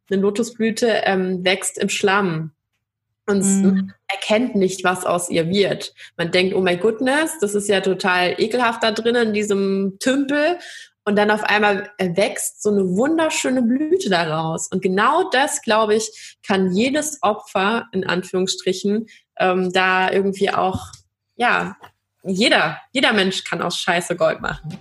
eine Lotusblüte wächst im Schlamm. Und man erkennt nicht, was aus ihr wird. Man denkt, oh my goodness, das ist ja total ekelhaft da drinnen in diesem Tümpel. Und dann auf einmal wächst so eine wunderschöne Blüte daraus. Und genau das, glaube ich, kann jedes Opfer, in Anführungsstrichen, da irgendwie auch, ja, jeder Mensch kann aus Scheiße Gold machen.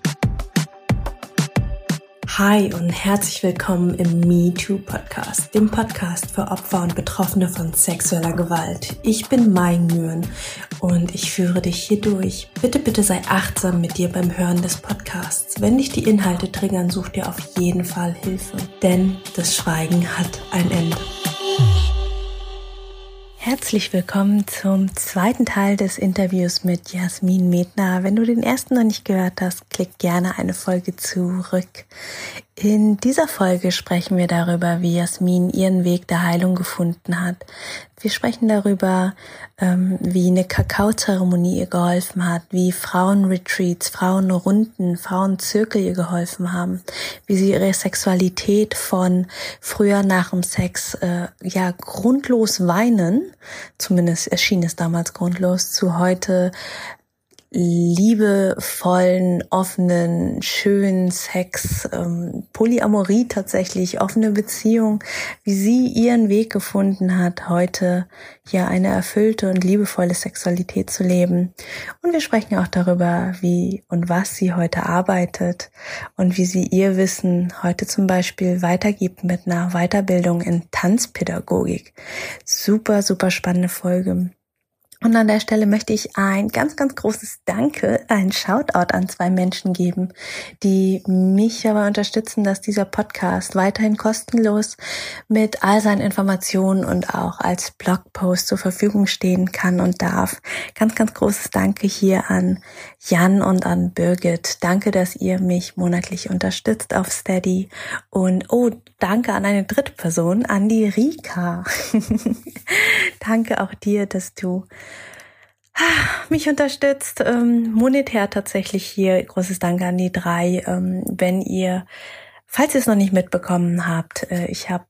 Hi und herzlich willkommen im MeToo-Podcast, dem Podcast für Opfer und Betroffene von sexueller Gewalt. Ich bin Mai Nguyen und ich führe dich hier durch. Bitte sei achtsam mit dir beim Hören des Podcasts. Wenn dich die Inhalte triggern, such dir auf jeden Fall Hilfe, denn das Schweigen hat ein Ende. Herzlich willkommen zum zweiten Teil des Interviews mit Jasmin Medner. Wenn du den ersten noch nicht gehört hast, klick gerne eine Folge zurück. In dieser Folge sprechen wir darüber, wie Jasmin ihren Weg der Heilung gefunden hat. Wir sprechen darüber, wie eine Kakaozeremonie ihr geholfen hat, wie Frauenretreats, Frauenrunden, Frauenzirkel ihr geholfen haben, wie sie ihre Sexualität von früher nach dem Sex grundlos weinen, zumindest erschien es damals grundlos, zu heute liebevollen, offenen, schönen Sex, Polyamorie tatsächlich, offene Beziehung, wie sie ihren Weg gefunden hat, heute ja eine erfüllte und liebevolle Sexualität zu leben. Und wir sprechen auch darüber, wie und was sie heute arbeitet und wie sie ihr Wissen heute zum Beispiel weitergibt mit einer Weiterbildung in Tanzpädagogik. Super, super spannende Folge. Und an der Stelle möchte ich ein ganz, ganz großes Danke, ein Shoutout an 2 Menschen geben, die mich dabei unterstützen, dass dieser Podcast weiterhin kostenlos mit all seinen Informationen und auch als Blogpost zur Verfügung stehen kann und darf. Ganz, ganz großes Danke hier an Jan und an Birgit. Danke, dass ihr mich monatlich unterstützt auf Steady. Und danke an eine dritte Person, an die Rika. Danke auch dir, dass du mich unterstützt, monetär tatsächlich hier. Großes Danke an die 3. Falls ihr es noch nicht mitbekommen habt, ich habe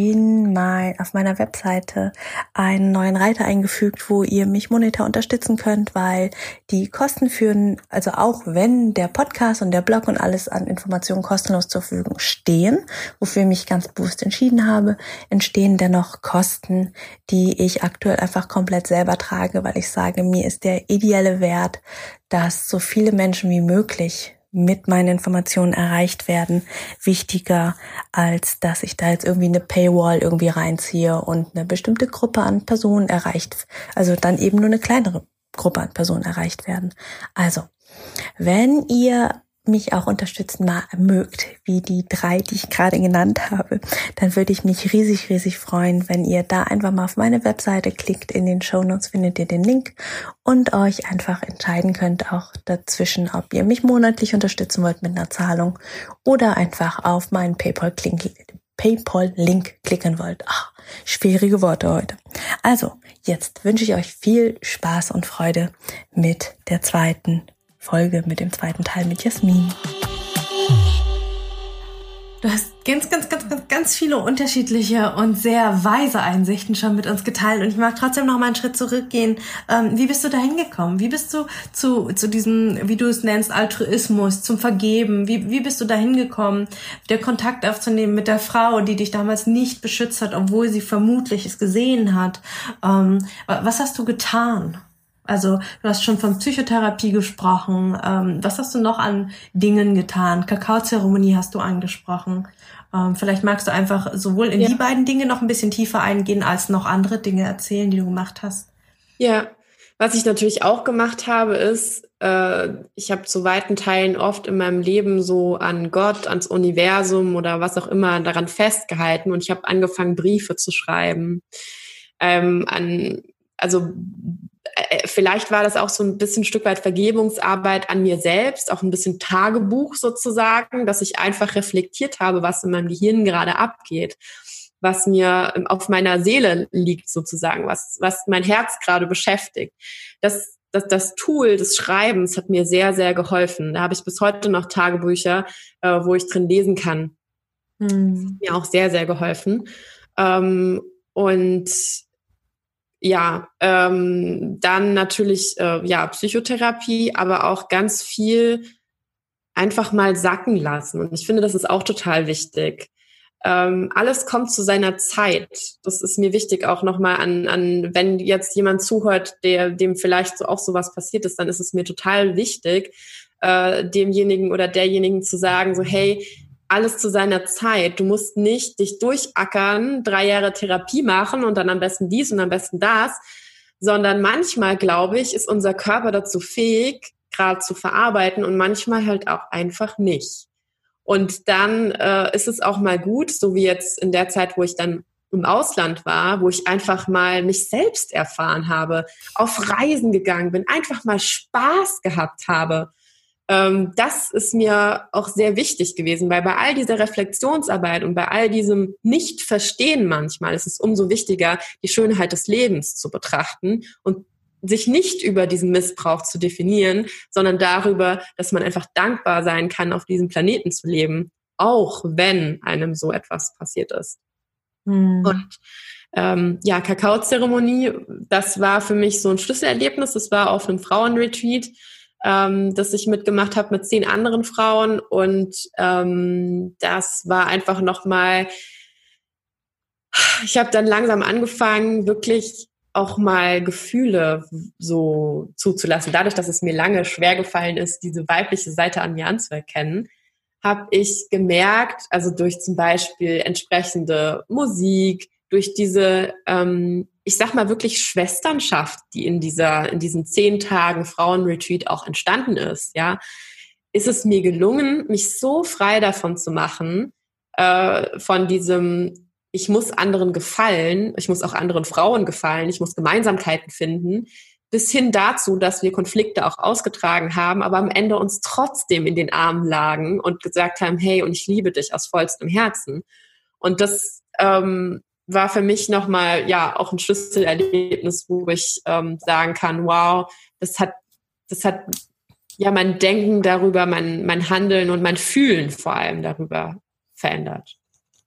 auf meiner Webseite einen neuen Reiter eingefügt, wo ihr mich monetär unterstützen könnt, weil die Kosten führen, also auch wenn der Podcast und der Blog und alles an Informationen kostenlos zur Verfügung stehen, wofür ich mich ganz bewusst entschieden habe, entstehen dennoch Kosten, die ich aktuell einfach komplett selber trage, weil ich sage, mir ist der ideelle Wert, dass so viele Menschen wie möglich mit meinen Informationen erreicht werden, wichtiger, als dass ich da jetzt irgendwie eine Paywall irgendwie reinziehe und eine bestimmte Gruppe an Personen erreicht, also dann eben nur eine kleinere Gruppe an Personen erreicht werden. Also, wenn ihr mich auch unterstützen mögt, wie die 3, die ich gerade genannt habe, dann würde ich mich riesig, riesig freuen, wenn ihr da einfach mal auf meine Webseite klickt. In den Shownotes findet ihr den Link und euch einfach entscheiden könnt auch dazwischen, ob ihr mich monatlich unterstützen wollt mit einer Zahlung oder einfach auf meinen PayPal-Link klicken wollt. Schwierige Worte heute. Also, jetzt wünsche ich euch viel Spaß und Freude mit der zweiten Folge, mit dem zweiten Teil mit Jasmin. Du hast ganz viele unterschiedliche und sehr weise Einsichten schon mit uns geteilt und ich mag trotzdem noch mal einen Schritt zurückgehen. Wie bist du da hingekommen? Wie bist du zu diesem, wie du es nennst, Altruismus, zum Vergeben? Wie bist du da hingekommen, der Kontakt aufzunehmen mit der Frau, die dich damals nicht beschützt hat, obwohl sie vermutlich es gesehen hat? Was hast du getan? Also du hast schon von Psychotherapie gesprochen. Was hast du noch an Dingen getan? Kakaozeremonie hast du angesprochen. Vielleicht magst du einfach sowohl in die beiden Dinge noch ein bisschen tiefer eingehen, als noch andere Dinge erzählen, die du gemacht hast. Ja, was ich natürlich auch gemacht habe, ist, ich habe zu weiten Teilen oft in meinem Leben so an Gott, ans Universum oder was auch immer daran festgehalten und ich habe angefangen, Briefe zu schreiben. Vielleicht war das auch so ein bisschen ein Stück weit Vergebungsarbeit an mir selbst, auch ein bisschen Tagebuch sozusagen, dass ich einfach reflektiert habe, was in meinem Gehirn gerade abgeht, was mir auf meiner Seele liegt sozusagen, was mein Herz gerade beschäftigt. Das Tool des Schreibens hat mir sehr, sehr geholfen. Da habe ich bis heute noch Tagebücher, wo ich drin lesen kann. Mir auch sehr, sehr geholfen. Und ja, dann natürlich Psychotherapie, aber auch ganz viel einfach mal sacken lassen. Und ich finde, das ist auch total wichtig. Alles kommt zu seiner Zeit. Das ist mir wichtig auch nochmal wenn jetzt jemand zuhört, dem vielleicht auch sowas passiert ist, dann ist es mir total wichtig, demjenigen oder derjenigen zu sagen, so, hey, alles zu seiner Zeit. Du musst nicht dich durchackern, 3 Jahre Therapie machen und dann am besten dies und am besten das, sondern manchmal, glaube ich, ist unser Körper dazu fähig, gerade zu verarbeiten und manchmal halt auch einfach nicht. Und dann ist es auch mal gut, so wie jetzt in der Zeit, wo ich dann im Ausland war, wo ich einfach mal mich selbst erfahren habe, auf Reisen gegangen bin, einfach mal Spaß gehabt habe. Das ist mir auch sehr wichtig gewesen, weil bei all dieser Reflexionsarbeit und bei all diesem Nicht-Verstehen manchmal ist es umso wichtiger, die Schönheit des Lebens zu betrachten und sich nicht über diesen Missbrauch zu definieren, sondern darüber, dass man einfach dankbar sein kann, auf diesem Planeten zu leben, auch wenn einem so etwas passiert ist. Und Kakaozeremonie, das war für mich so ein Schlüsselerlebnis. Das war auf einem Frauenretreat, das ich mitgemacht habe mit 10 anderen Frauen. Und das war einfach nochmal, ich habe dann langsam angefangen, wirklich auch mal Gefühle so zuzulassen. Dadurch, dass es mir lange schwer gefallen ist, diese weibliche Seite an mir anzuerkennen, habe ich gemerkt, also durch zum Beispiel entsprechende Musik, durch diese, ich sag mal wirklich Schwesternschaft, die in diesen 10 Tagen Frauenretreat auch entstanden ist, ja, ist es mir gelungen, mich so frei davon zu machen, von diesem, ich muss anderen gefallen, ich muss auch anderen Frauen gefallen, ich muss Gemeinsamkeiten finden, bis hin dazu, dass wir Konflikte auch ausgetragen haben, aber am Ende uns trotzdem in den Armen lagen und gesagt haben, hey, und ich liebe dich aus vollstem Herzen. Und das war für mich nochmal auch ein Schlüsselerlebnis, wo ich sagen kann, wow, das hat mein Denken darüber, mein Handeln und mein Fühlen vor allem darüber verändert.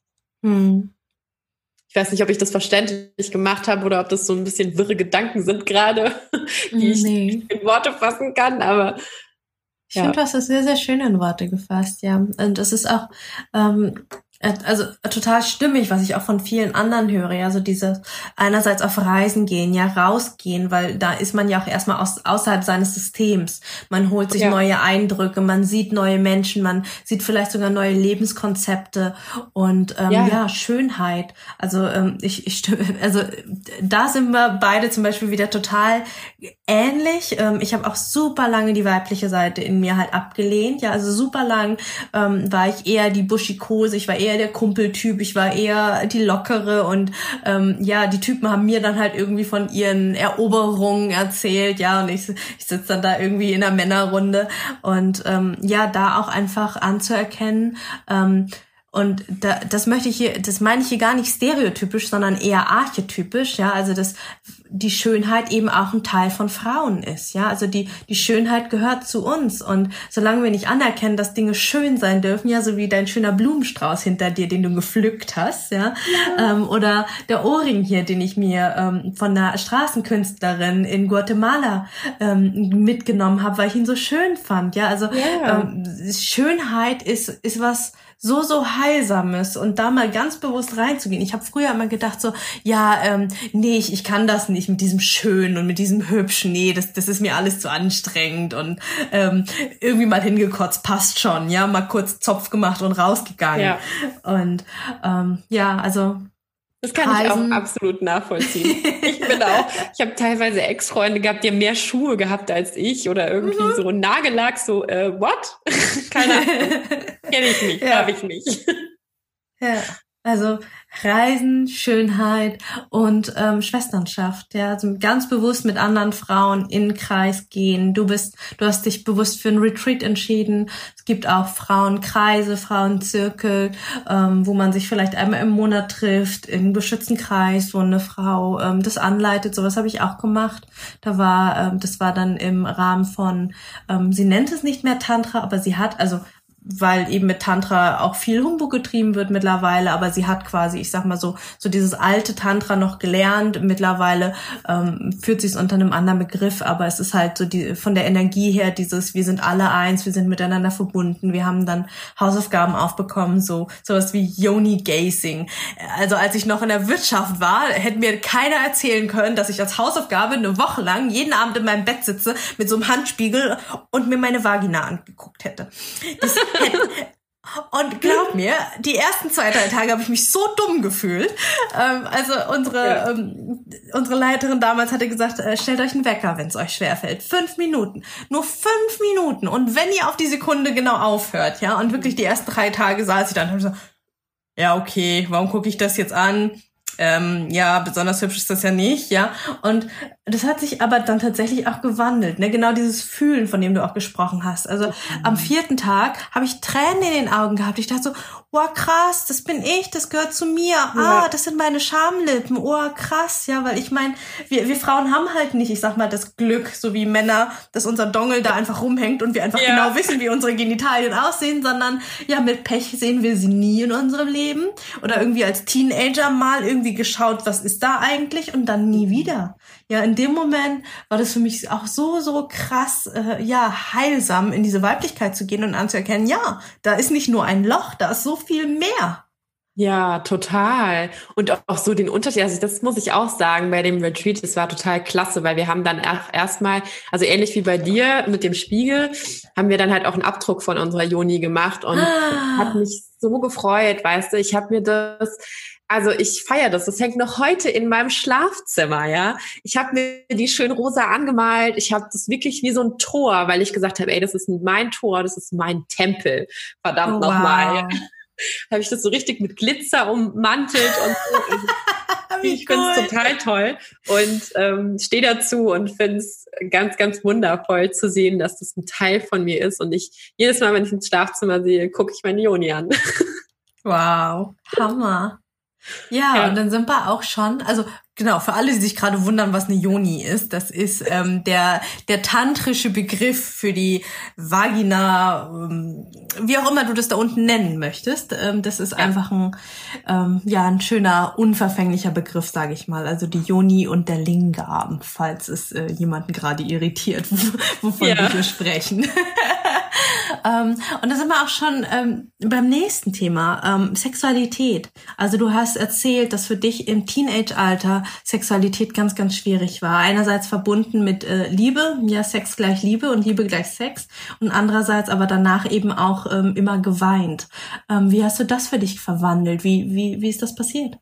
Ich weiß nicht, ob ich das verständlich gemacht habe oder ob das so ein bisschen wirre Gedanken sind gerade, die ich nicht in Worte fassen kann, aber ich finde, du hast das sehr, sehr schön in Worte gefasst, ja. Und es ist auch also total stimmig, was ich auch von vielen anderen höre, ja, so dieses einerseits auf Reisen gehen, ja, rausgehen, weil da ist man ja auch erstmal außerhalb seines Systems. Man holt sich neue Eindrücke, man sieht neue Menschen, man sieht vielleicht sogar neue Lebenskonzepte und Schönheit. Also also da sind wir beide zum Beispiel wieder total ähnlich. Ich habe auch super lange die weibliche Seite in mir halt abgelehnt, ja, also super lang war ich eher die Buschikose, ich war eher der Kumpeltyp, ich war eher die Lockere und die Typen haben mir dann halt irgendwie von ihren Eroberungen erzählt, ja, und ich sitze dann da irgendwie in einer Männerrunde und da auch einfach anzuerkennen, und das meine ich hier gar nicht stereotypisch, sondern eher archetypisch, ja, also dass die Schönheit eben auch ein Teil von Frauen ist, ja, also die Schönheit gehört zu uns und solange wir nicht anerkennen, dass Dinge schön sein dürfen, ja, so wie dein schöner Blumenstrauß hinter dir, den du gepflückt hast, ja. Oder der Ohrring hier, den ich mir von einer Straßenkünstlerin in Guatemala mitgenommen habe, weil ich ihn so schön fand, ja, also Schönheit ist was so Heilsames und da mal ganz bewusst reinzugehen. Ich habe früher immer gedacht so, ich kann das nicht mit diesem Schönen und mit diesem Hübschen, nee, das ist mir alles zu anstrengend und irgendwie mal hingekotzt, passt schon, ja, mal kurz Zopf gemacht und rausgegangen. Ja. Und also das kann ich auch absolut nachvollziehen. Ich habe teilweise Ex-Freunde gehabt, die haben mehr Schuhe gehabt als ich oder irgendwie so Nagellack, so, what? Keine Ahnung. Kenn ich nicht, habe ich nicht. Ja, also Reisen, Schönheit und Schwesternschaft, ja, also ganz bewusst mit anderen Frauen in den Kreis gehen. Du hast dich bewusst für einen Retreat entschieden. Es gibt auch Frauenkreise, Frauenzirkel, wo man sich vielleicht einmal im Monat trifft, in einem geschützten Kreis, wo eine Frau das anleitet. Sowas habe ich auch gemacht. Das war dann im Rahmen von, sie nennt es nicht mehr Tantra, aber sie hat, also weil eben mit Tantra auch viel Humbug getrieben wird mittlerweile, aber sie hat quasi, ich sag mal so dieses alte Tantra noch gelernt. Mittlerweile führt sie es unter einem anderen Begriff, aber es ist halt so von der Energie her dieses, wir sind alle eins, wir sind miteinander verbunden. Wir haben dann Hausaufgaben aufbekommen, sowas wie Yoni Gazing. Also als ich noch in der Wirtschaft war, hätte mir keiner erzählen können, dass ich als Hausaufgabe eine Woche lang jeden Abend in meinem Bett sitze mit so einem Handspiegel und mir meine Vagina angeguckt hätte. Und glaub mir, die ersten 2-3 Tage habe ich mich so dumm gefühlt. Also unsere Leiterin damals hatte gesagt, stellt euch einen Wecker, wenn es euch schwerfällt. 5 Minuten. Nur 5 Minuten. Und wenn ihr auf die Sekunde genau aufhört, ja, und wirklich die ersten 3 Tage saß ich dann und habe gesagt, ja, okay, warum gucke ich das jetzt an? Ja, besonders hübsch ist das ja nicht, ja. Und das hat sich aber dann tatsächlich auch gewandelt, ne? Genau dieses Fühlen, von dem du auch gesprochen hast. Also am 4. Tag habe ich Tränen in den Augen gehabt. Ich dachte so, wow, krass, das bin ich, das gehört zu mir. Ah, das sind meine Schamlippen. Oh, krass, ja, weil ich meine, wir Frauen haben halt nicht, ich sag mal, das Glück, so wie Männer, dass unser Dongel da einfach rumhängt und wir einfach genau wissen, wie unsere Genitalien aussehen, sondern ja, mit Pech sehen wir sie nie in unserem Leben. Oder irgendwie als Teenager mal irgendwie geschaut, was ist da eigentlich, und dann nie wieder. Ja, in dem Moment war das für mich auch so krass, heilsam, in diese Weiblichkeit zu gehen und anzuerkennen, ja, da ist nicht nur ein Loch, da ist so viel mehr. Ja, total. Und auch so den Unterschied, also das muss ich auch sagen, bei dem Retreat, das war total klasse, weil wir haben dann erstmal, also ähnlich wie bei dir mit dem Spiegel, haben wir dann halt auch einen Abdruck von unserer Yoni gemacht und hat mich so gefreut, weißt du, ich habe mir das, also ich feiere das. Das hängt noch heute in meinem Schlafzimmer, ja. Ich habe mir die schön rosa angemalt. Ich habe das wirklich wie so ein Tor, weil ich gesagt habe, ey, das ist mein Tor, das ist mein Tempel. Verdammt nochmal. Habe ich das so richtig mit Glitzer ummantelt und so. Ich finde es total toll und stehe dazu und finde es ganz, ganz wundervoll zu sehen, dass das ein Teil von mir ist. Und ich jedes Mal, wenn ich ins Schlafzimmer sehe, gucke ich meine Yoni an. Wow, Hammer. Ja, und dann sind wir auch schon, also genau, für alle, die sich gerade wundern, was eine Yoni ist, das ist der tantrische Begriff für die Vagina, wie auch immer du das da unten nennen möchtest. Das ist einfach ein schöner, unverfänglicher Begriff, sage ich mal. Also die Yoni und der Lingam, falls es jemanden gerade irritiert, wovon wir hier sprechen. Und da sind wir auch schon beim nächsten Thema, Sexualität. Also du hast erzählt, dass für dich im Teenage-Alter Sexualität ganz, ganz schwierig war. Einerseits verbunden mit Liebe, ja, Sex gleich Liebe und Liebe gleich Sex. Und andererseits aber danach eben auch immer geweint. Wie hast du das für dich verwandelt? Wie ist das passiert?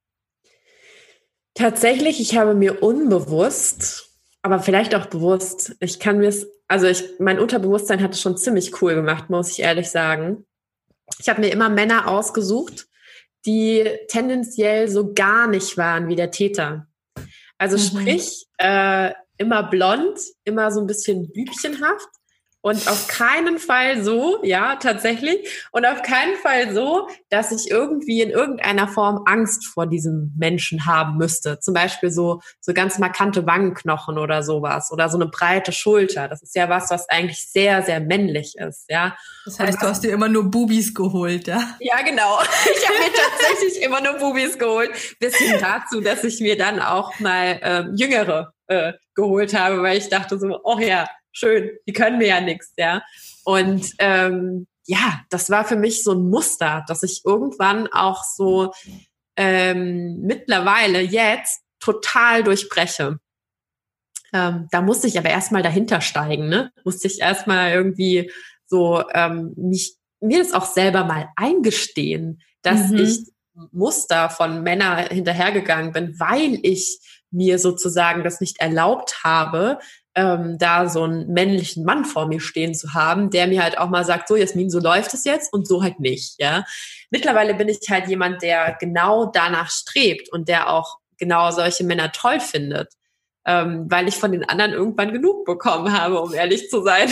Tatsächlich, ich habe mir unbewusst, aber vielleicht auch bewusst, mein Unterbewusstsein hat es schon ziemlich cool gemacht, muss ich ehrlich sagen. Ich habe mir immer Männer ausgesucht, die tendenziell so gar nicht waren wie der Täter. Also sprich, immer blond, immer so ein bisschen bübchenhaft und auf keinen Fall so, ja, tatsächlich, und auf keinen Fall so, dass ich irgendwie in irgendeiner Form Angst vor diesem Menschen haben müsste. Zum Beispiel so ganz markante Wangenknochen oder sowas oder so eine breite Schulter. Das ist ja was eigentlich sehr, sehr männlich ist, ja. Das heißt, du hast dir immer nur Bubis geholt, ja? Ja, genau. Ich habe mir tatsächlich immer nur Bubis geholt. Bis hin dazu, dass ich mir dann auch mal Jüngere geholt habe, weil ich dachte so, oh ja, schön, die können mir ja nichts, ja. Und das war für mich so ein Muster, dass ich irgendwann auch so mittlerweile jetzt total durchbreche. Da musste ich aber erstmal dahinter steigen, ne? Musste ich erstmal irgendwie so mir das auch selber mal eingestehen, dass ich Muster von Männern hinterhergegangen bin, weil ich mir sozusagen das nicht erlaubt habe, da so einen männlichen Mann vor mir stehen zu haben, der mir halt auch mal sagt, so Jasmin, so läuft es jetzt und so halt nicht, ja. Mittlerweile bin ich halt jemand, der genau danach strebt und der auch genau solche Männer toll findet, weil ich von den anderen irgendwann genug bekommen habe, um ehrlich zu sein.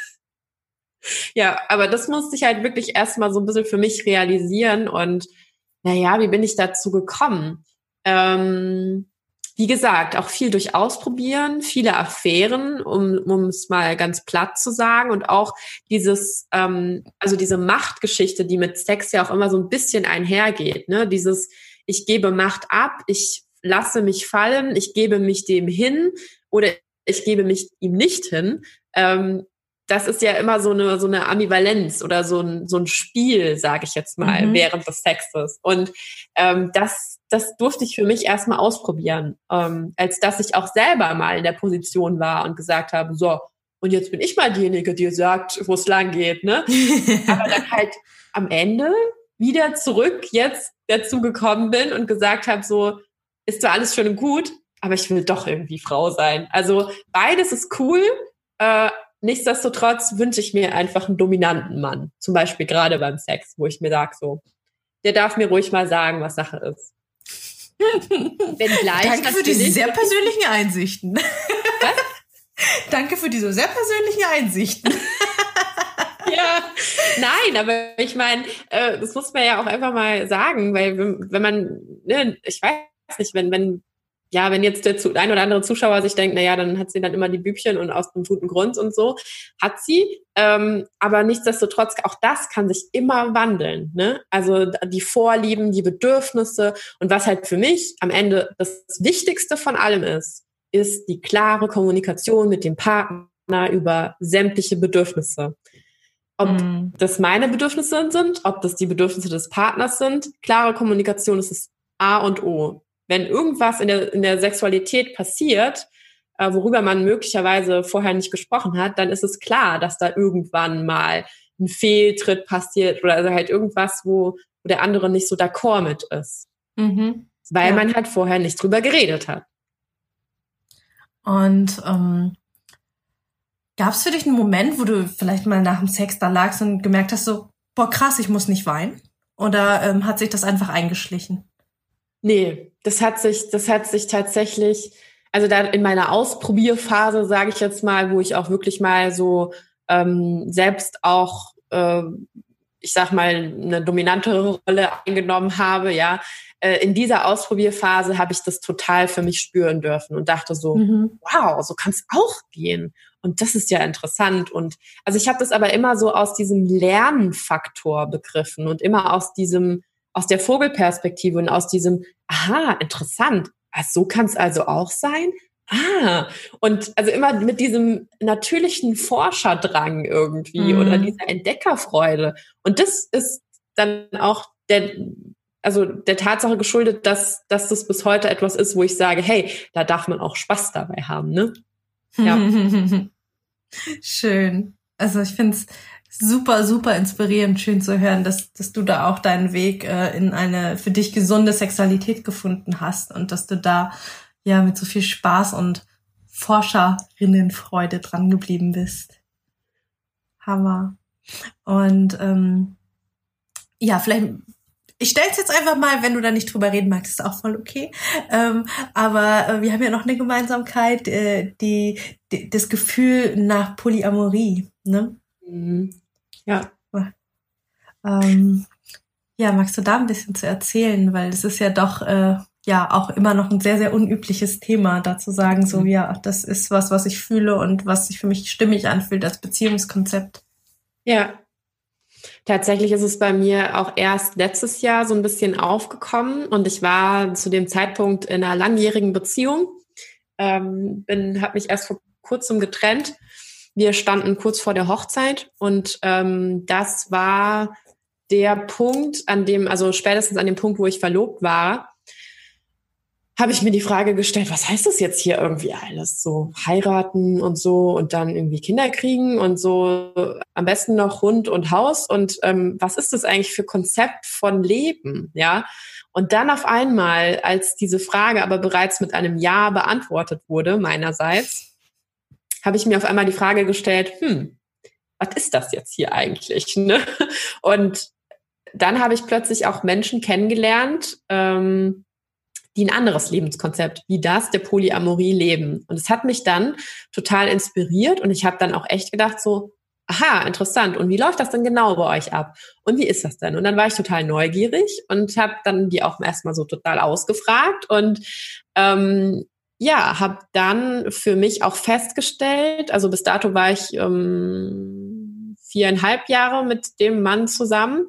Ja, aber das musste ich halt wirklich erstmal so ein bisschen für mich realisieren und wie bin ich dazu gekommen? wie gesagt, auch viel durch Ausprobieren, viele Affären, um es mal ganz platt zu sagen. Und auch dieses, also diese Machtgeschichte, die mit Sex ja auch immer so ein bisschen einhergeht, ne? Dieses, ich gebe Macht ab, ich lasse mich fallen, ich gebe mich dem hin oder ich gebe mich ihm nicht hin. Das ist ja immer so eine Ambivalenz oder so ein Spiel, sage ich jetzt mal, während des Sexes. Und das durfte ich für mich erstmal ausprobieren, als dass ich auch selber mal in der Position war und gesagt habe, so, und jetzt bin ich mal diejenige, die sagt, wo es lang geht, ne? Aber dann halt am Ende wieder zurück jetzt dazu gekommen bin und gesagt habe, so, ist zwar alles schön und gut, aber ich will doch irgendwie Frau sein. Also beides ist cool, nichtsdestotrotz wünsche ich mir einfach einen dominanten Mann. Zum Beispiel gerade beim Sex, wo ich mir sage, so, der darf mir ruhig mal sagen, was Sache ist. Danke für diese sehr persönlichen Einsichten. Was? Danke für diese sehr persönlichen Einsichten. Ja, nein, aber ich meine, das muss man ja auch einfach mal sagen, weil wenn man, ne, ich weiß nicht, wenn jetzt der ein oder andere Zuschauer sich denkt, naja, dann hat sie dann immer die Bübchen und aus einem guten Grund und so, hat sie, aber nichtsdestotrotz, auch das kann sich immer wandeln, ne? Also die Vorlieben, die Bedürfnisse und was halt für mich am Ende das Wichtigste von allem ist die klare Kommunikation mit dem Partner über sämtliche Bedürfnisse. Ob das meine Bedürfnisse sind, ob das die Bedürfnisse des Partners sind, klare Kommunikation ist das A und O. Wenn irgendwas in der Sexualität passiert, worüber man möglicherweise vorher nicht gesprochen hat, dann ist es klar, dass da irgendwann mal ein Fehltritt passiert oder also halt irgendwas, wo der andere nicht so d'accord mit ist. Weil man halt vorher nicht drüber geredet hat. Und gab es für dich einen Moment, wo du vielleicht mal nach dem Sex da lagst und gemerkt hast, so, boah, krass, ich muss nicht weinen? Oder hat sich das einfach eingeschlichen? Nee, das hat sich tatsächlich, also da in meiner Ausprobierphase, sage ich jetzt mal, wo ich auch wirklich mal so selbst auch, ich sag mal, eine dominantere Rolle eingenommen habe, ja, in dieser Ausprobierphase habe ich das total für mich spüren dürfen und dachte so, wow, so kann es auch gehen. Und das ist ja interessant. Und also ich habe das aber immer so aus diesem Lernfaktor begriffen und immer aus der Vogelperspektive und aus diesem, aha, interessant, so kann es also auch sein? Und also immer mit diesem natürlichen Forscherdrang irgendwie oder dieser Entdeckerfreude. Und das ist dann auch der Tatsache geschuldet, dass das bis heute etwas ist, wo ich sage, hey, da darf man auch Spaß dabei haben, ne? Ja. Schön. Also ich finde es super, super inspirierend, schön zu hören, dass du da auch deinen Weg in eine für dich gesunde Sexualität gefunden hast und dass du da ja mit so viel Spaß und Forscherinnenfreude dran geblieben bist. Hammer. Und ja, vielleicht, ich stell's jetzt einfach mal, wenn du da nicht drüber reden magst, ist auch voll okay. Aber wir haben ja noch eine Gemeinsamkeit, das Gefühl nach Polyamorie, ne? Ja. Ja, magst du da ein bisschen zu erzählen? Weil das ist ja doch ja auch immer noch ein sehr, sehr unübliches Thema, da zu sagen, so ja, das ist was ich fühle und was sich für mich stimmig anfühlt als Beziehungskonzept. Ja. Tatsächlich ist es bei mir auch erst letztes Jahr so ein bisschen aufgekommen und ich war zu dem Zeitpunkt in einer langjährigen Beziehung, habe mich erst vor kurzem getrennt. Wir standen kurz vor der Hochzeit und das war der Punkt, also spätestens an dem Punkt, wo ich verlobt war, habe ich mir die Frage gestellt, was heißt das jetzt hier irgendwie alles? So heiraten und so und dann irgendwie Kinder kriegen und so am besten noch Hund und Haus und was ist das eigentlich für Konzept von Leben? Ja. Und dann auf einmal, als diese Frage aber bereits mit einem Ja beantwortet wurde, meinerseits, habe ich mir auf einmal die Frage gestellt, was ist das jetzt hier eigentlich? Ne? Und dann habe ich plötzlich auch Menschen kennengelernt, die ein anderes Lebenskonzept wie das der Polyamorie leben. Und es hat mich dann total inspiriert und ich habe dann auch echt gedacht so, aha, interessant. Und wie läuft das denn genau bei euch ab? Und wie ist das denn? Und dann war ich total neugierig und habe dann die auch erstmal so total ausgefragt und habe dann für mich auch festgestellt, also bis dato war ich 4,5 Jahre mit dem Mann zusammen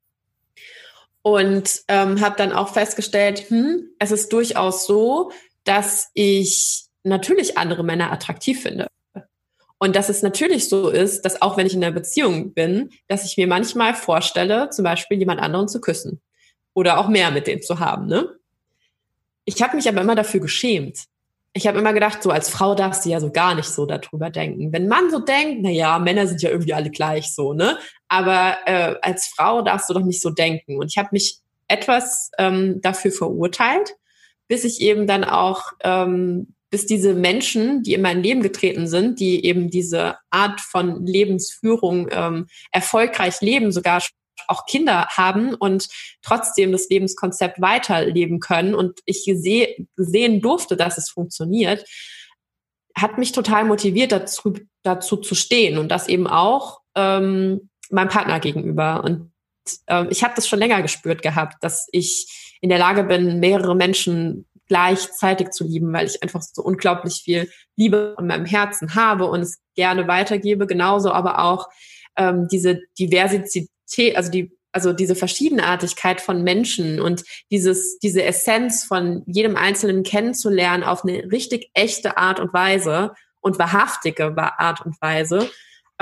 und habe dann auch festgestellt, es ist durchaus so, dass ich natürlich andere Männer attraktiv finde. Und dass es natürlich so ist, dass auch wenn ich in einer Beziehung bin, dass ich mir manchmal vorstelle, zum Beispiel jemand anderen zu küssen oder auch mehr mit dem zu haben. Ne? Ich habe mich aber immer dafür geschämt. Ich habe immer gedacht, so als Frau darfst du ja so gar nicht so darüber denken. Wenn man so denkt, naja, Männer sind ja irgendwie alle gleich so, ne? Aber als Frau darfst du doch nicht so denken. Und ich habe mich etwas dafür verurteilt, bis ich eben dann auch bis diese Menschen, die in mein Leben getreten sind, die eben diese Art von Lebensführung erfolgreich leben, sogar auch Kinder haben und trotzdem das Lebenskonzept weiterleben können und ich sehen durfte, dass es funktioniert, hat mich total motiviert, dazu zu stehen und das eben auch meinem Partner gegenüber. Und ich habe das schon länger gespürt gehabt, dass ich in der Lage bin, mehrere Menschen gleichzeitig zu lieben, weil ich einfach so unglaublich viel Liebe in meinem Herzen habe und es gerne weitergebe. Genauso aber auch diese Diversität, also diese Verschiedenartigkeit von Menschen und diese Essenz von jedem Einzelnen kennenzulernen auf eine richtig echte Art und Weise und wahrhaftige Art und Weise,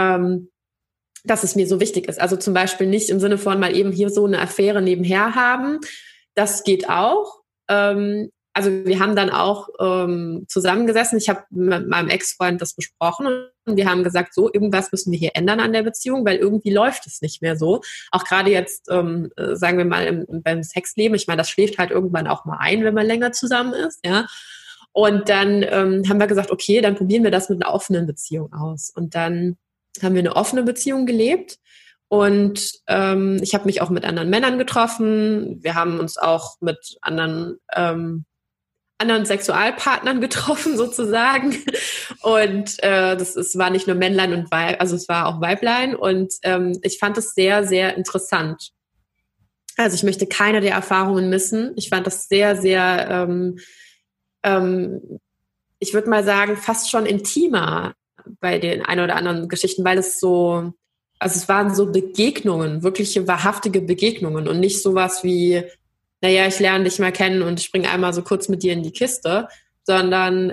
dass es mir so wichtig ist. Also zum Beispiel nicht im Sinne von mal eben hier so eine Affäre nebenher haben. Das geht auch. Also wir haben dann auch zusammengesessen. Ich habe mit meinem Ex-Freund das besprochen und wir haben gesagt, so, irgendwas müssen wir hier ändern an der Beziehung, weil irgendwie läuft es nicht mehr so. Auch gerade jetzt, sagen wir mal, beim Sexleben. Ich meine, das schläft halt irgendwann auch mal ein, wenn man länger zusammen ist, ja. Und dann haben wir gesagt, okay, dann probieren wir das mit einer offenen Beziehung aus. Und dann haben wir eine offene Beziehung gelebt. Und ich habe mich auch mit anderen Männern getroffen. Wir haben uns auch mit anderen Sexualpartnern getroffen sozusagen. Und war nicht nur Männlein und Weib, also es war auch Weiblein. Und ich fand es sehr, sehr interessant. Also ich möchte keine der Erfahrungen missen. Ich fand das sehr, sehr, ich würde mal sagen, fast schon intimer bei den ein oder anderen Geschichten, weil es so, also es waren so Begegnungen, wirkliche wahrhaftige Begegnungen und nicht sowas wie, naja, ich lerne dich mal kennen und springe einmal so kurz mit dir in die Kiste, sondern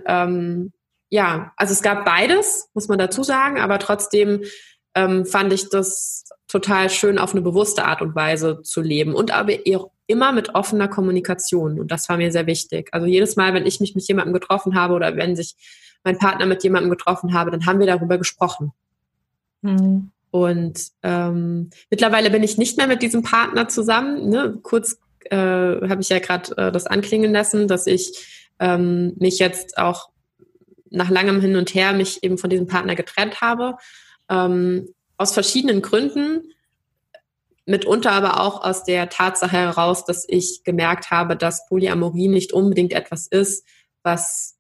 also es gab beides, muss man dazu sagen, aber trotzdem fand ich das total schön, auf eine bewusste Art und Weise zu leben und aber immer mit offener Kommunikation und das war mir sehr wichtig. Also jedes Mal, wenn ich mich mit jemandem getroffen habe oder wenn sich mein Partner mit jemandem getroffen habe, dann haben wir darüber gesprochen. Mhm. Und mittlerweile bin ich nicht mehr mit diesem Partner zusammen. Ne? Kurz habe ich ja gerade das anklingen lassen, dass ich mich jetzt auch nach langem Hin und Her mich eben von diesem Partner getrennt habe. Aus verschiedenen Gründen, mitunter aber auch aus der Tatsache heraus, dass ich gemerkt habe, dass Polyamorie nicht unbedingt etwas ist, was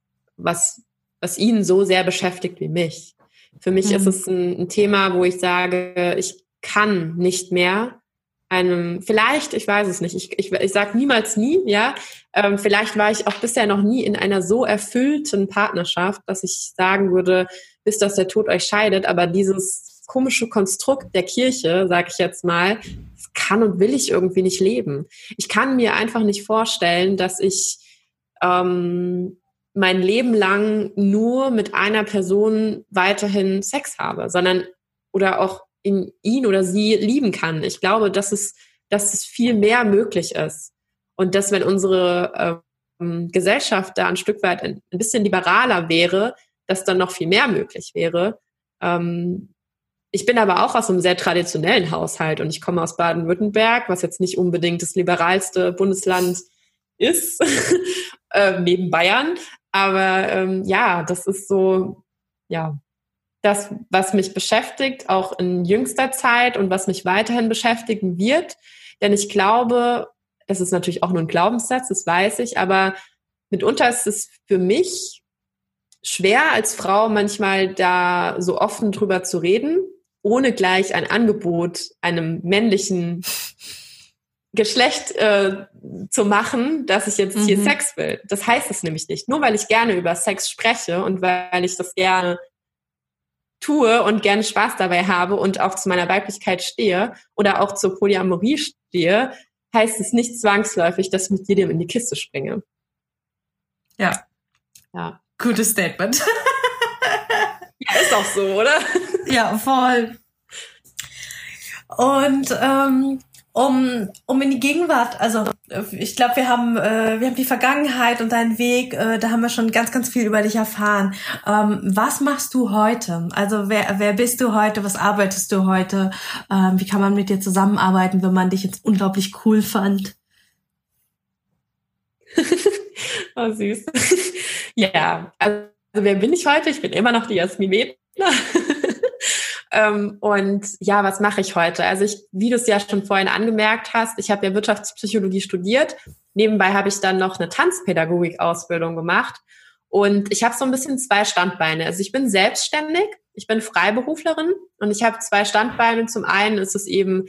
ihn so sehr beschäftigt wie mich. Für mich ist es ein Thema, wo ich sage, ich kann nicht mehr vielleicht, ich weiß es nicht, ich sage niemals nie, ja, vielleicht war ich auch bisher noch nie in einer so erfüllten Partnerschaft, dass ich sagen würde, bis dass der Tod euch scheidet, aber dieses komische Konstrukt der Kirche, sage ich jetzt mal, das kann und will ich irgendwie nicht leben. Ich kann mir einfach nicht vorstellen, dass ich mein Leben lang nur mit einer Person weiterhin Sex habe, sondern oder auch ihn oder sie lieben kann. Ich glaube, dass es viel mehr möglich ist. Und dass, wenn unsere Gesellschaft da ein Stück weit ein bisschen liberaler wäre, dass dann noch viel mehr möglich wäre. Ich bin aber auch aus einem sehr traditionellen Haushalt und ich komme aus Baden-Württemberg, was jetzt nicht unbedingt das liberalste Bundesland ist, neben Bayern. Aber das ist so, ja, das, was mich beschäftigt, auch in jüngster Zeit und was mich weiterhin beschäftigen wird. Denn ich glaube, das ist natürlich auch nur ein Glaubenssatz, das weiß ich, aber mitunter ist es für mich schwer, als Frau manchmal da so offen drüber zu reden, ohne gleich ein Angebot einem männlichen Geschlecht zu machen, dass ich jetzt hier Sex will. Das heißt es nämlich nicht. Nur weil ich gerne über Sex spreche und weil ich das gerne tue und gerne Spaß dabei habe und auch zu meiner Weiblichkeit stehe oder auch zur Polyamorie stehe, heißt es nicht zwangsläufig, dass ich mit jedem in die Kiste springe. Ja. Gutes Statement. Ja, ist auch so, oder? Ja, voll. Und um in die Gegenwart, also ich glaube, wir haben die Vergangenheit und deinen Weg, da haben wir schon ganz, ganz viel über dich erfahren. Was machst du heute? Also wer bist du heute? Was arbeitest du heute? Wie kann man mit dir zusammenarbeiten, wenn man dich jetzt unglaublich cool fand? Oh, süß. Ja, also wer bin ich heute? Ich bin immer noch die Jasmin Webner. Und ja, was mache ich heute? Also wie du es ja schon vorhin angemerkt hast, ich habe ja Wirtschaftspsychologie studiert. Nebenbei habe ich dann noch eine Tanzpädagogik-Ausbildung gemacht. Und ich habe so ein bisschen 2 Standbeine. Also ich bin selbstständig, ich bin Freiberuflerin und ich habe 2 Standbeine. Zum einen ist es eben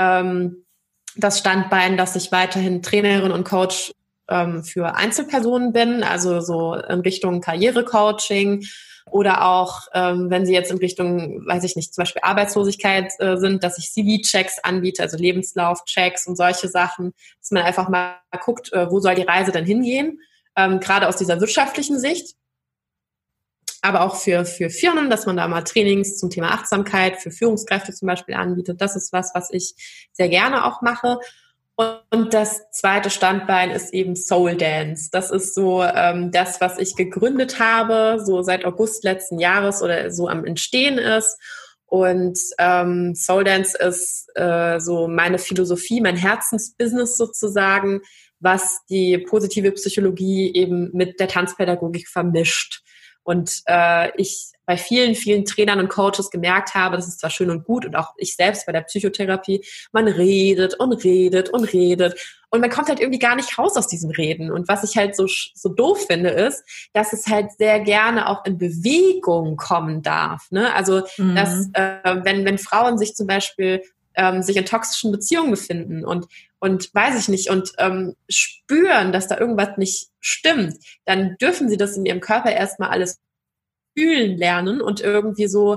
das Standbein, dass ich weiterhin Trainerin und Coach für Einzelpersonen bin, also so in Richtung Karrierecoaching. Oder auch, wenn sie jetzt in Richtung, weiß ich nicht, zum Beispiel Arbeitslosigkeit sind, dass ich CV-Checks anbiete, also Lebenslauf-Checks und solche Sachen, dass man einfach mal guckt, wo soll die Reise denn hingehen, gerade aus dieser wirtschaftlichen Sicht. Aber auch für Firmen, dass man da mal Trainings zum Thema Achtsamkeit für Führungskräfte zum Beispiel anbietet. Das ist was ich sehr gerne auch mache. Und das zweite Standbein ist eben Soul Dance. Das ist so das, was ich gegründet habe, so seit August letzten Jahres oder so am Entstehen ist. Und Soul Dance ist so meine Philosophie, mein Herzensbusiness sozusagen, was die positive Psychologie eben mit der Tanzpädagogik vermischt. Und ich bei vielen, vielen Trainern und Coaches gemerkt habe, das ist zwar schön und gut und auch ich selbst bei der Psychotherapie, man redet und redet und redet und man kommt halt irgendwie gar nicht raus aus diesem Reden. Und was ich halt so doof finde, ist, dass es halt sehr gerne auch in Bewegung kommen darf. Ne? Also, dass wenn Frauen sich zum Beispiel sich in toxischen Beziehungen befinden und weiß ich nicht, und spüren, dass da irgendwas nicht stimmt, dann dürfen sie das in ihrem Körper erstmal alles fühlen lernen und irgendwie so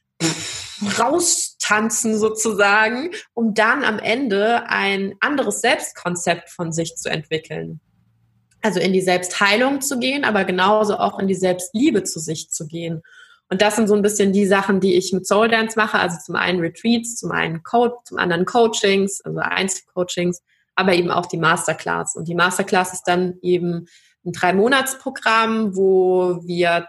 raustanzen sozusagen, um dann am Ende ein anderes Selbstkonzept von sich zu entwickeln. Also in die Selbstheilung zu gehen, aber genauso auch in die Selbstliebe zu sich zu gehen. Und das sind so ein bisschen die Sachen, die ich mit Soul Dance mache. Also zum einen Retreats, zum anderen Coachings, also Einzelcoachings, aber eben auch die Masterclass. Und die Masterclass ist dann eben ein 3-Monats-Programm, wo wir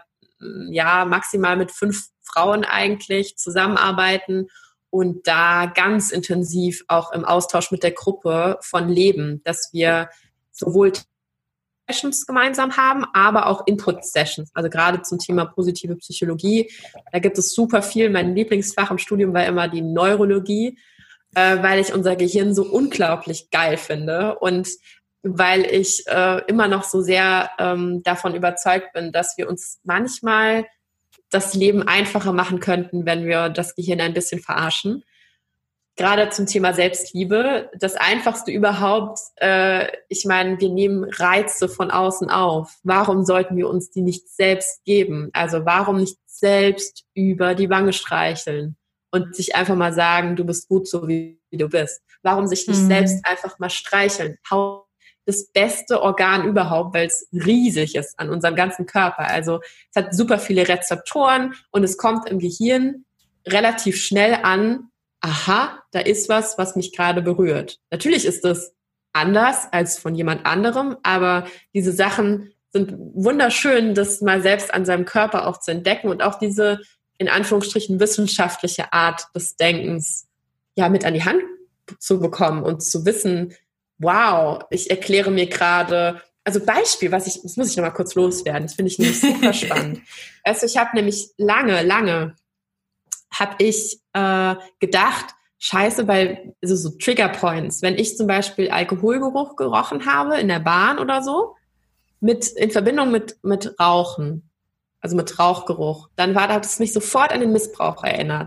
maximal mit 5 Frauen eigentlich zusammenarbeiten und da ganz intensiv auch im Austausch mit der Gruppe von leben, dass wir sowohl Sessions gemeinsam haben, aber auch Input-Sessions, also gerade zum Thema positive Psychologie. Da gibt es super viel. Mein Lieblingsfach im Studium war immer die Neurologie, weil ich unser Gehirn so unglaublich geil finde und weil ich immer noch so sehr davon überzeugt bin, dass wir uns manchmal das Leben einfacher machen könnten, wenn wir das Gehirn ein bisschen verarschen. Gerade zum Thema Selbstliebe, das Einfachste überhaupt, ich meine, wir nehmen Reize von außen auf. Warum sollten wir uns die nicht selbst geben? Also warum nicht selbst über die Wange streicheln und sich einfach mal sagen, du bist gut so, wie du bist? Warum sich nicht selbst einfach mal streicheln? Das beste Organ überhaupt, weil es riesig ist an unserem ganzen Körper. Also es hat super viele Rezeptoren und es kommt im Gehirn relativ schnell an, aha, da ist was mich gerade berührt. Natürlich ist das anders als von jemand anderem, aber diese Sachen sind wunderschön, das mal selbst an seinem Körper auch zu entdecken und auch diese, in Anführungsstrichen, wissenschaftliche Art des Denkens ja mit an die Hand zu bekommen und zu wissen, wow, ich erkläre mir gerade, also Beispiel, das muss ich nochmal kurz loswerden, das finde ich nämlich super spannend. Also ich habe nämlich lange habe ich gedacht, scheiße, weil so Trigger Points, wenn ich zum Beispiel Alkoholgeruch gerochen habe in der Bahn oder so, in Verbindung mit Rauchen, also mit Rauchgeruch, dann hat es mich sofort an den Missbrauch erinnert.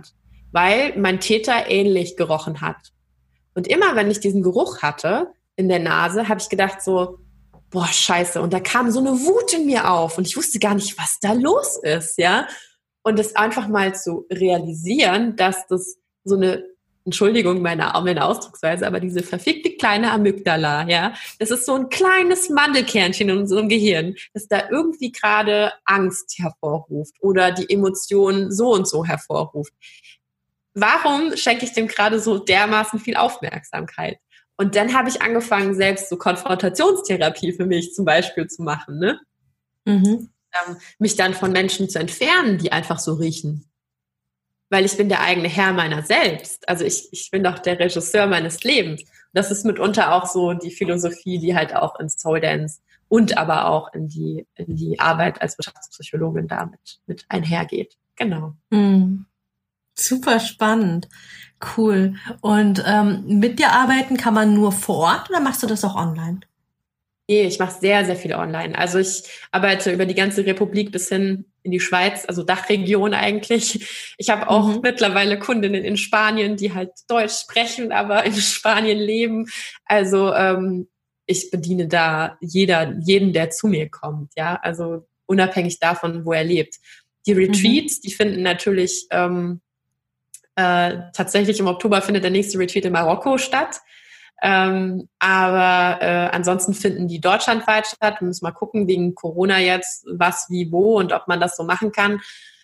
weil mein Täter ähnlich gerochen hat. Und immer, wenn ich diesen Geruch hatte in der Nase, habe ich gedacht so, boah, scheiße. Und da kam so eine Wut in mir auf und ich wusste gar nicht, was da los ist, ja. Und das einfach mal zu realisieren, dass das so eine, Entschuldigung, meine Ausdrucksweise, aber diese verfickte kleine Amygdala, ja, das ist so ein kleines Mandelkernchen in unserem Gehirn, das da irgendwie gerade Angst hervorruft oder die Emotionen so und so hervorruft. Warum schenke ich dem gerade so dermaßen viel Aufmerksamkeit? Und dann habe ich angefangen, selbst so Konfrontationstherapie für mich zum Beispiel zu machen, ne? Mich dann von Menschen zu entfernen, die einfach so riechen. Weil ich bin der eigene Herr meiner selbst. Also ich bin doch der Regisseur meines Lebens. Und das ist mitunter auch so die Philosophie, die halt auch in Soul Dance und aber auch in die Arbeit als Wirtschaftspsychologin damit mit einhergeht. Genau. Super spannend. Cool. Und mit dir arbeiten kann man nur vor Ort oder machst du das auch online? Nee, ich mache sehr, sehr viel online. Also ich arbeite über die ganze Republik bis hin in die Schweiz, also Dachregion eigentlich. Ich habe auch mittlerweile Kundinnen in Spanien, die halt Deutsch sprechen, aber in Spanien leben. Also ich bediene da jeden, der zu mir kommt. Ja, also unabhängig davon, wo er lebt. Die Retreats, die finden natürlich tatsächlich im Oktober findet der nächste Retreat in Marokko statt. Aber ansonsten finden die deutschlandweit statt. Wir müssen mal gucken, wegen Corona jetzt, was, wie, wo und ob man das so machen kann.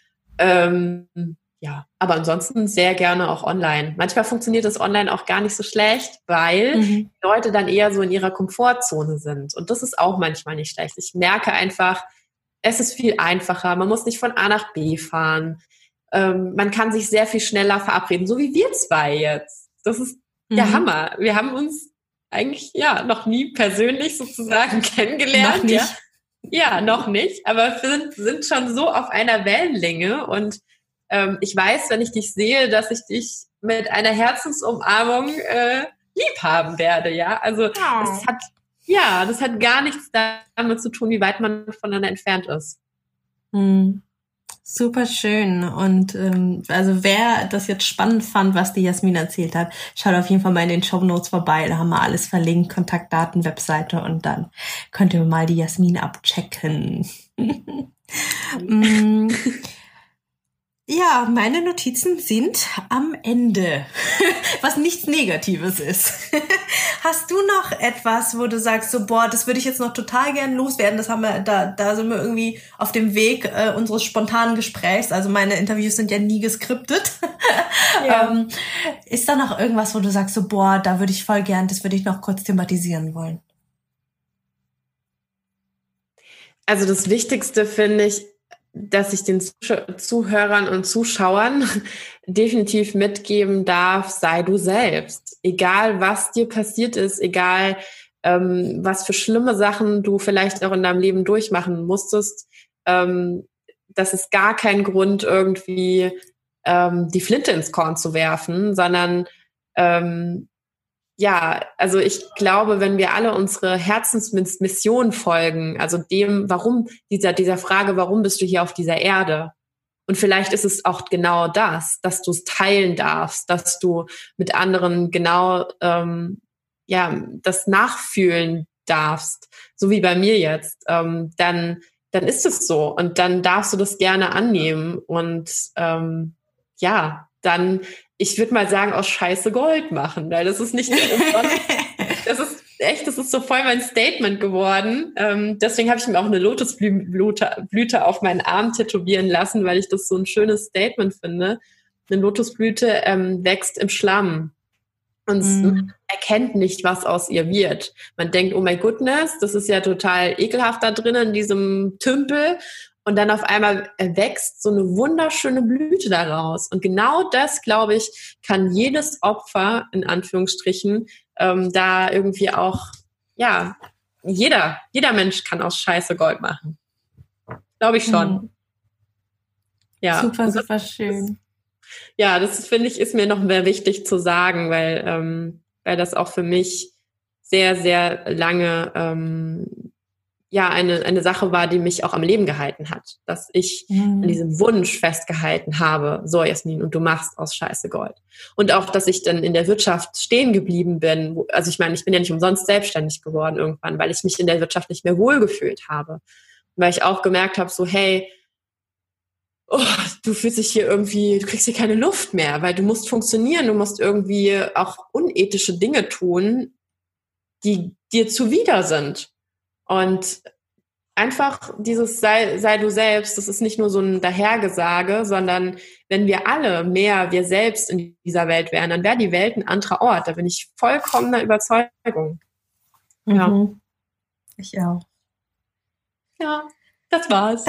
Ja, aber ansonsten sehr gerne auch online. Manchmal funktioniert das online auch gar nicht so schlecht, weil die Leute dann eher so in ihrer Komfortzone sind. Und das ist auch manchmal nicht schlecht. Ich merke einfach, es ist viel einfacher. Man muss nicht von A nach B fahren. Man kann sich sehr viel schneller verabreden, so wie wir zwei jetzt. Das ist der Hammer. Wir haben uns eigentlich noch nie persönlich sozusagen kennengelernt. Noch nicht. Ja, noch nicht. Aber wir sind schon so auf einer Wellenlänge. Und ich weiß, wenn ich dich sehe, dass ich dich mit einer Herzensumarmung lieb haben werde. Ja, also das hat gar nichts damit zu tun, wie weit man voneinander entfernt ist. Super schön. Und also wer das jetzt spannend fand, was die Jasmin erzählt hat, schaut auf jeden Fall mal in den Shownotes vorbei. Da haben wir alles verlinkt, Kontaktdaten, Webseite und dann könnt ihr mal die Jasmin abchecken. Ja, meine Notizen sind am Ende, was nichts Negatives ist. Hast du noch etwas, wo du sagst, so boah, das würde ich jetzt noch total gern loswerden? Das haben wir, da sind wir irgendwie auf dem Weg unseres spontanen Gesprächs. Also meine Interviews sind ja nie geskriptet. Ja. Ist da noch irgendwas, wo du sagst, so boah, da würde ich voll gern, das würde ich noch kurz thematisieren wollen? Also das Wichtigste finde ich, dass ich den Zuhörern und Zuschauern definitiv mitgeben darf, sei du selbst. Egal, was dir passiert ist, egal, was für schlimme Sachen du vielleicht auch in deinem Leben durchmachen musstest, das ist gar kein Grund, irgendwie die Flinte ins Korn zu werfen, sondern also ich glaube, wenn wir alle unsere Herzensmission folgen, also dem, warum, dieser Frage, warum bist du hier auf dieser Erde? Und vielleicht ist es auch genau das, dass du es teilen darfst, dass du mit anderen genau, das nachfühlen darfst, so wie bei mir jetzt, dann ist es so und dann darfst du das gerne annehmen und dann, ich würde mal sagen, aus Scheiße Gold machen, weil das ist nicht das ist so voll mein Statement geworden. Deswegen habe ich mir auch eine Lotusblüte auf meinen Arm tätowieren lassen, weil ich das so ein schönes Statement finde. Eine Lotusblüte wächst im Schlamm und man erkennt nicht, was aus ihr wird. Man denkt, oh my goodness, das ist ja total ekelhaft da drinnen in diesem Tümpel. Und dann auf einmal wächst so eine wunderschöne Blüte daraus. Und genau das, glaube ich, kann jedes Opfer, in Anführungsstrichen, da irgendwie auch, jeder Mensch kann aus Scheiße Gold machen. Glaube ich schon. Ja. Super, super schön. Das finde ich, ist mir noch mehr wichtig zu sagen, weil das auch für mich sehr, sehr lange ja eine Sache war, die mich auch am Leben gehalten hat, dass ich an diesem Wunsch festgehalten habe, so Jasmin, und du machst aus Scheiße Gold. Und auch, dass ich dann in der Wirtschaft stehen geblieben bin. Also ich meine, ich bin ja nicht umsonst selbstständig geworden irgendwann, weil ich mich in der Wirtschaft nicht mehr wohlgefühlt habe. Weil ich auch gemerkt habe, so hey, du fühlst dich hier irgendwie, du kriegst hier keine Luft mehr, weil du musst funktionieren, du musst irgendwie auch unethische Dinge tun, die dir zuwider sind. Und einfach dieses sei du selbst, das ist nicht nur so ein Dahergesage, sondern wenn wir alle mehr wir selbst in dieser Welt wären, dann wäre die Welt ein anderer Ort. Da bin ich vollkommener Überzeugung. Ja. Ich auch. Ja, das war's.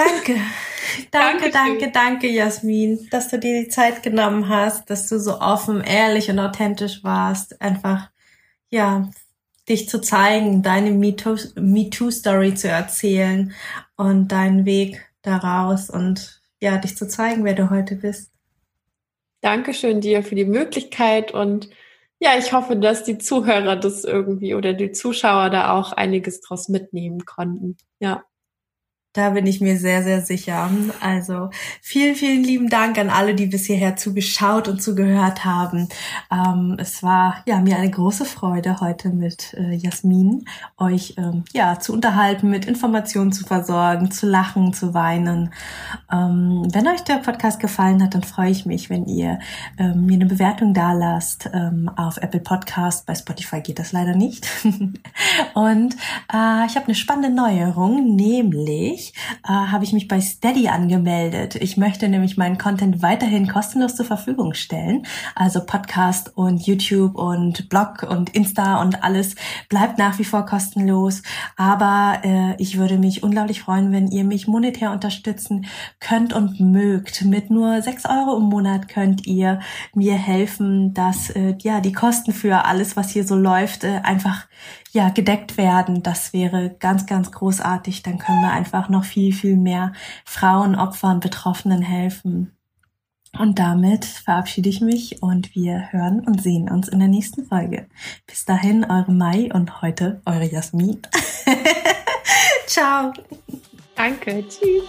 Danke, Jasmin, dass du dir die Zeit genommen hast, dass du so offen, ehrlich und authentisch warst. Einfach, ja, dich zu zeigen, deine MeToo-Story zu erzählen und deinen Weg daraus und ja, dich zu zeigen, wer du heute bist. Dankeschön dir für die Möglichkeit und ja, ich hoffe, dass die Zuhörer das irgendwie oder die Zuschauer da auch einiges draus mitnehmen konnten. Ja. Da bin ich mir sehr, sehr sicher. Also vielen, vielen lieben Dank an alle, die bis hierher zugeschaut und zugehört haben. Es war ja mir eine große Freude, heute mit Jasmin euch zu unterhalten, mit Informationen zu versorgen, zu lachen, zu weinen. Wenn euch der Podcast gefallen hat, dann freue ich mich, wenn ihr mir eine Bewertung dalasst auf Apple Podcast. Bei Spotify geht das leider nicht. Und ich habe eine spannende Neuerung, nämlich habe ich mich bei Steady angemeldet. Ich möchte nämlich meinen Content weiterhin kostenlos zur Verfügung stellen. Also Podcast und YouTube und Blog und Insta und alles bleibt nach wie vor kostenlos. Aber ich würde mich unglaublich freuen, wenn ihr mich monetär unterstützen könnt und mögt. Mit nur 6 € im Monat könnt ihr mir helfen, dass die Kosten für alles, was hier so läuft, einfach gedeckt werden. Das wäre ganz, ganz großartig. Dann können wir einfach noch viel, viel mehr Frauen, Opfern, Betroffenen helfen. Und damit verabschiede ich mich und wir hören und sehen uns in der nächsten Folge. Bis dahin, eure Mai und heute eure Jasmin. Ciao. Danke. Tschüss.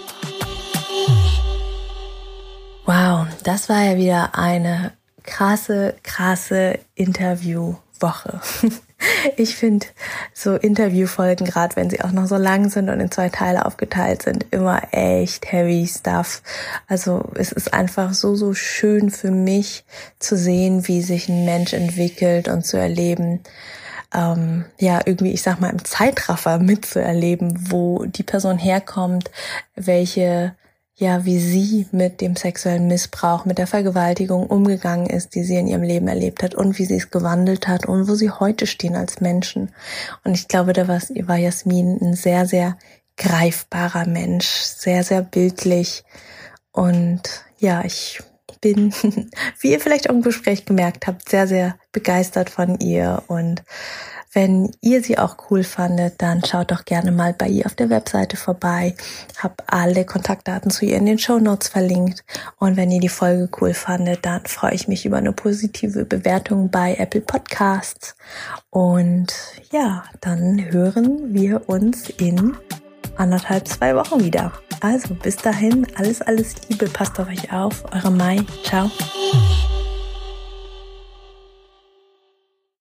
Wow, das war ja wieder eine krasse Interviewwoche. Ich finde so Interviewfolgen, gerade wenn sie auch noch so lang sind und in 2 Teile aufgeteilt sind, immer echt heavy stuff. Also es ist einfach so schön für mich zu sehen, wie sich ein Mensch entwickelt und zu erleben, irgendwie, ich sag mal, im Zeitraffer mitzuerleben, wo die Person herkommt, wie sie mit dem sexuellen Missbrauch, mit der Vergewaltigung umgegangen ist, die sie in ihrem Leben erlebt hat und wie sie es gewandelt hat und wo sie heute stehen als Menschen. Und ich glaube, da war Jasmin ein sehr, sehr greifbarer Mensch, sehr, sehr bildlich. Und ja, ich bin, wie ihr vielleicht auch im Gespräch gemerkt habt, sehr, sehr begeistert von ihr. Und wenn ihr sie auch cool fandet, dann schaut doch gerne mal bei ihr auf der Webseite vorbei. Hab alle Kontaktdaten zu ihr in den Shownotes verlinkt. Und wenn ihr die Folge cool fandet, dann freue ich mich über eine positive Bewertung bei Apple Podcasts. Und ja, dann hören wir uns in 1,5-2 Wochen wieder. Also bis dahin, alles Liebe, passt auf euch auf. Eure Mai, ciao.